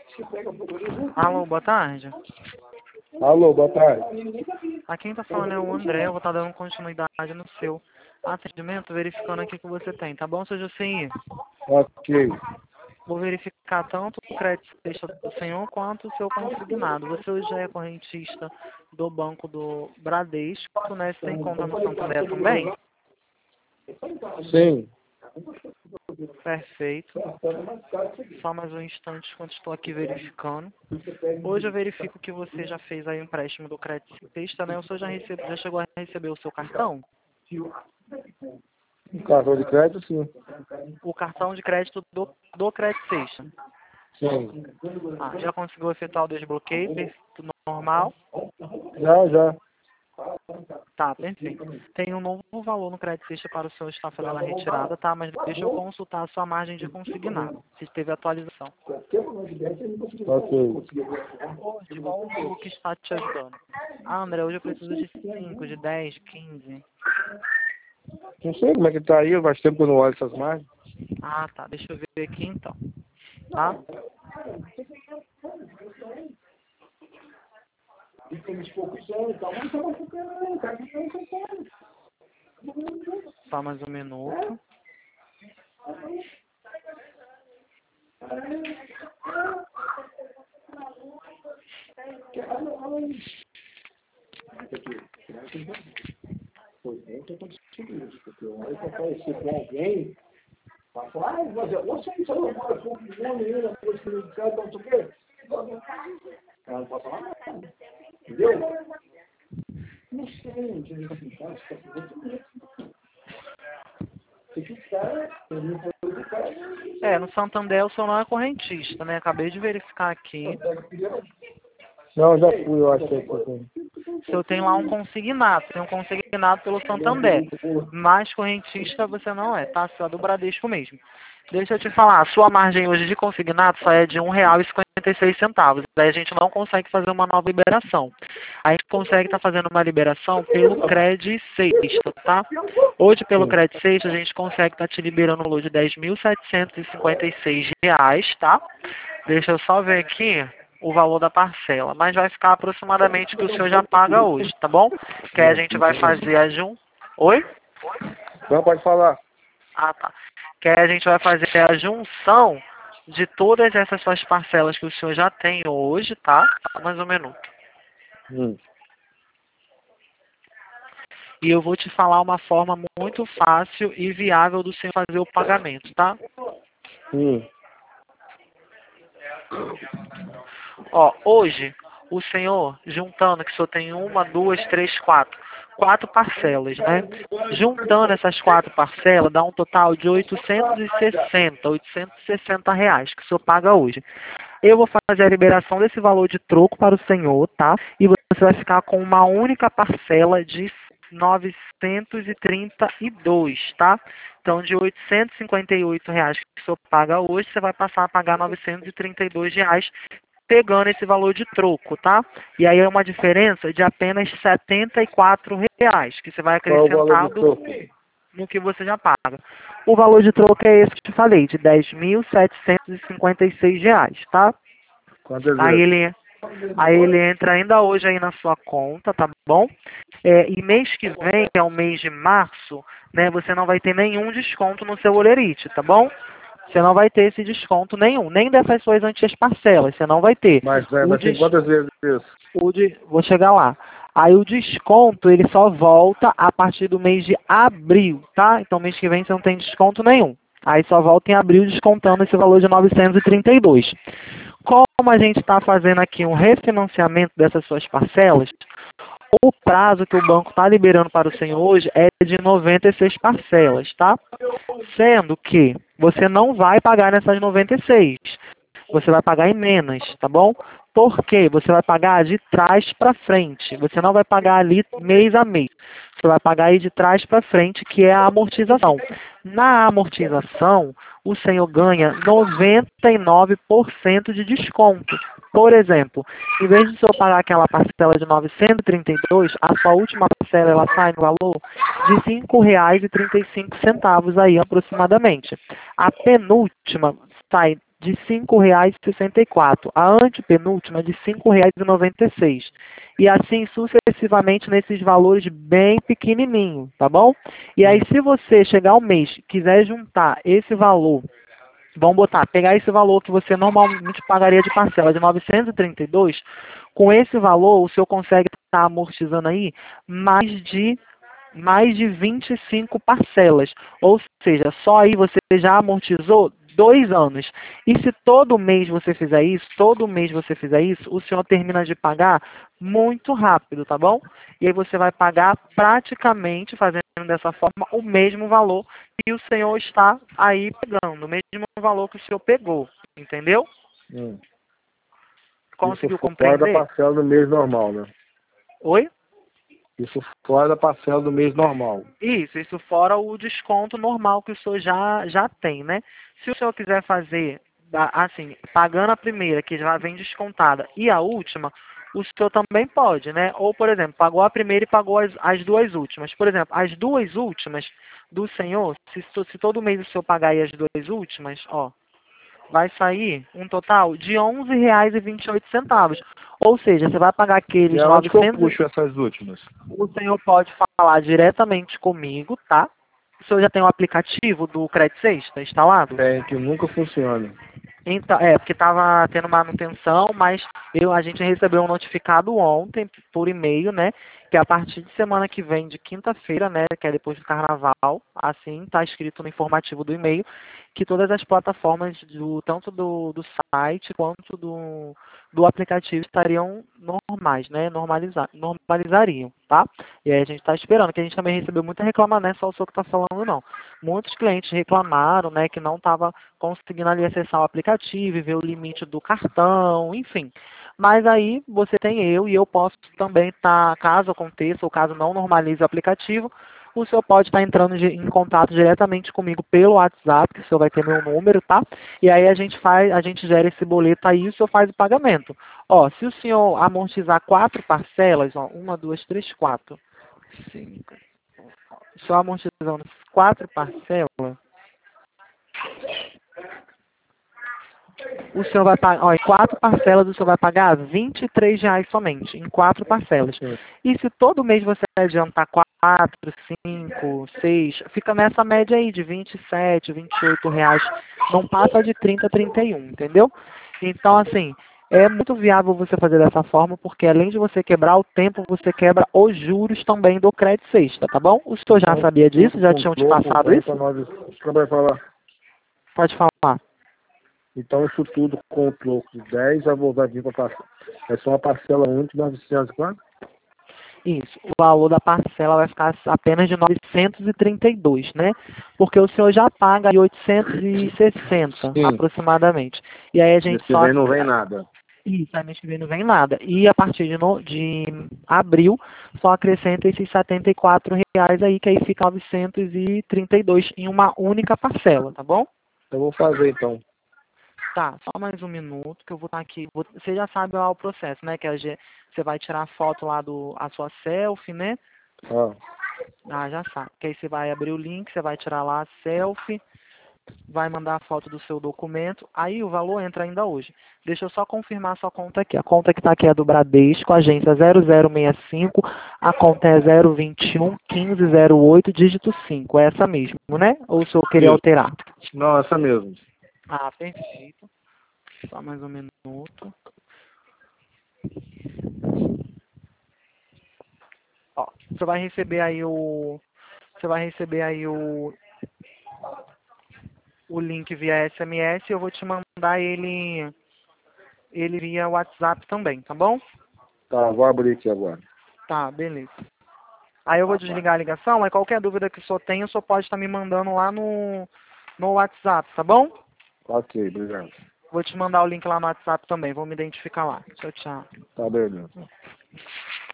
Alô, boa tarde. Alô, boa tarde. Aqui quem tá falando é o André, eu vou estar dando continuidade no seu atendimento, verificando aqui o que você tem, tá bom, seu Jocinho? Ok. Vou verificar tanto o crédito sexta do senhor quanto o seu consignado. Você hoje já é correntista do Banco do Bradesco, né? Você tem conta no Santander também? Sim. Perfeito. Só mais um instante enquanto estou aqui verificando. Hoje eu verifico que você já fez aí o empréstimo do crédito sexta, né? O senhor já chegou a receber o seu cartão? Um cartão de crédito, sim. O cartão de crédito do crédito sexta. Sim. Ah, já conseguiu efetuar o desbloqueio? Tudo normal? Já. Tá, perfeito. Tem um novo valor no crédito sexta para o senhor estar fazendo a retirada, tá? Mas deixa eu consultar a sua margem de consignado, se teve atualização. Ok. Hoje, qual o valor que está te ajudando? Ah, André, hoje eu preciso de 5, de 10, 15. Não sei como é que tá aí, faz tempo que eu não olho essas margens. Ah, tá. Deixa eu ver aqui então. Tá? Só mais um minuto. No Santander o senhor não é correntista, né? Acabei de verificar aqui. Não, já fui, eu achei que eu tenho. O senhor tem lá um consignado, tem um consignado pelo Santander. Mas correntista você não é, tá? Você é do Bradesco mesmo. Deixa eu te falar, a sua margem hoje de consignado só é de R$1,56. Daí a gente não consegue fazer uma nova liberação. A gente consegue estar fazendo uma liberação pelo Cred Sexta, tá? Hoje pelo Sim. Cred Sexta a gente consegue estar te liberando o valor de R$10.756, tá? Deixa eu só ver aqui o valor da parcela, mas vai ficar aproximadamente o que o senhor já paga hoje, tá bom? Que aí a gente vai fazer a Oi? Não, pode falar. Ah, tá. Que aí a gente vai fazer a junção de todas essas suas parcelas que o senhor já tem hoje, tá? Mais um minuto. E eu vou te falar uma forma muito fácil e viável do senhor fazer o pagamento, tá? Ó, hoje, o senhor, juntando, que o senhor tem uma, duas, três, quatro parcelas, né? Juntando essas quatro parcelas, dá um total de R$860 que o senhor paga hoje. Eu vou fazer a liberação desse valor de troco para o senhor, tá? E você vai ficar com uma única parcela de R$932, tá? Então, de R$858 que o senhor paga hoje, você vai passar a pagar R$932, pegando esse valor de troco, tá? E aí é uma diferença de apenas R$74, que você vai Qual é o valor acrescentar do troco? no que você já paga. O valor de troco é esse que eu te falei, de R$10.756, tá? Quantas Aí vezes? ele entra ainda hoje aí na sua conta, tá bom? E mês que vem, que é o mês de março, né, você não vai ter nenhum desconto no seu Olerite, tá bom? Você não vai ter esse desconto nenhum, nem dessas suas antigas parcelas, você não vai ter. Mas tem quantas vezes isso? Vou chegar lá. Aí o desconto, ele só volta a partir do mês de abril, tá? Então mês que vem você não tem desconto nenhum. Aí só volta em abril descontando esse valor de 932. Como a gente está fazendo aqui um refinanciamento dessas suas parcelas, o prazo que o banco está liberando para o senhor hoje é de 96 parcelas, tá? Sendo que você não vai pagar nessas 96. Você vai pagar em menos, tá bom? Por quê? Você vai pagar de trás para frente. Você não vai pagar ali mês a mês. Você vai pagar aí de trás para frente, que é a amortização. Na amortização, o senhor ganha 99% de desconto. Por exemplo, em vez de o senhor pagar aquela parcela de 932, a sua última parcela ela sai no valor de R$ 5,35 aí aproximadamente. A penúltima sai de R$ 5,64. A antepenúltima de R$ 5,96. E assim sucessivamente nesses valores bem pequenininhos, tá bom? E aí se você chegar ao mês e quiser juntar esse valor, vamos botar, pegar esse valor que você normalmente pagaria de parcela de 932, com esse valor o senhor consegue estar amortizando aí mais de 25 parcelas. Ou seja, só aí você já amortizou 2 anos. E se todo mês você fizer isso, o senhor termina de pagar muito rápido, tá bom? E aí você vai pagar praticamente, fazendo dessa forma, o mesmo valor que o senhor está aí pegando, o mesmo valor que o senhor pegou, entendeu? Conseguiu Isso fora da compreender? parcela do mês normal, né? Oi? Isso fora da parcela do mês normal. Isso fora o desconto normal que o senhor já tem, né? Se o senhor quiser fazer, assim, pagando a primeira, que já vem descontada, e a última, o senhor também pode, né? Ou, por exemplo, pagou a primeira e pagou as duas últimas. Por exemplo, as duas últimas do senhor, se todo mês o senhor pagar aí as duas últimas, ó, vai sair um total de R$ 11,28. Ou seja, você vai pagar E aqueles aonde que eu 900. puxo essas últimas? O senhor pode falar diretamente comigo, tá? O senhor já tem o aplicativo do Credit Sexta instalado? Tem, que nunca funciona. Então, porque estava tendo manutenção, mas a gente recebeu um notificado ontem por e-mail, né? Que a partir de semana que vem, de quinta-feira, né? Que é depois do carnaval, assim, está escrito no informativo do e-mail, que todas as plataformas, tanto do site quanto do aplicativo estariam normais, né? Normalizariam, tá? E aí a gente está esperando, que a gente também recebeu muita reclamação, não é só o senhor que está falando, não. Muitos clientes reclamaram, né? Que não estava conseguindo ali acessar o aplicativo e ver o limite do cartão, enfim. Mas aí você tem eu e eu posso também estar, caso aconteça ou caso não normalize o aplicativo, o senhor pode estar entrando em contato diretamente comigo pelo WhatsApp, que o senhor vai ter meu número, tá? E aí a gente gera esse boleto aí e o senhor faz o pagamento. Ó, se o senhor amortizar 4 parcelas, ó, 1, 2, 3, 4, 5, o senhor amortizando 4 parcelas, o senhor vai pagar, ó, em 4 parcelas o senhor vai pagar R$ 23 somente, em 4 parcelas. E se todo mês você adiantar 4, 5, 6, fica nessa média aí de R$ 27, R$ 28, não passa de 30, 31, entendeu? Então, assim, é muito viável você fazer dessa forma, porque além de você quebrar o tempo, você quebra os juros também do crédito sexta, tá bom? O senhor já sabia disso? Já tinham te passado isso? Isso vai falar. Pode falar. Então isso tudo com o troco de 10, eu vou vir para passar. É só uma parcela única de 900 quanto? Isso, o valor da parcela vai ficar apenas de 932, né? Porque o senhor já paga aí 860 Sim. aproximadamente. E aí a gente Esse vem não vem nada. Isso, aí mês que vem não vem nada. E a partir de abril, só acrescenta esses R$ 74 aí, que aí fica 932 em uma única parcela, tá bom? Eu vou fazer então. Tá, só mais um minuto que eu vou estar aqui. Você já sabe lá o processo, né? Que você vai tirar a foto lá a sua selfie, né? Já sabe. Que aí você vai abrir o link, você vai tirar lá a selfie, vai mandar a foto do seu documento, aí o valor entra ainda hoje. Deixa eu só confirmar a sua conta aqui. A conta que está aqui é do Bradesco, agência 0065, a conta é 021 1508, dígito 5. É essa mesmo, né? Ou o senhor queria Isso. alterar? Não, essa mesmo. Ah, perfeito. Só mais um minuto. Ó, você vai receber aí o link via SMS e eu vou te mandar ele via WhatsApp também, tá bom? Tá, vou abrir aqui agora. Tá, beleza. Aí eu vou desligar a ligação, aí qualquer dúvida que o senhor tenha, o senhor pode estar me mandando lá no WhatsApp, tá bom? Ok, obrigado. Vou te mandar o link lá no WhatsApp também, vou me identificar lá. Tchau, tchau. Tá, beleza.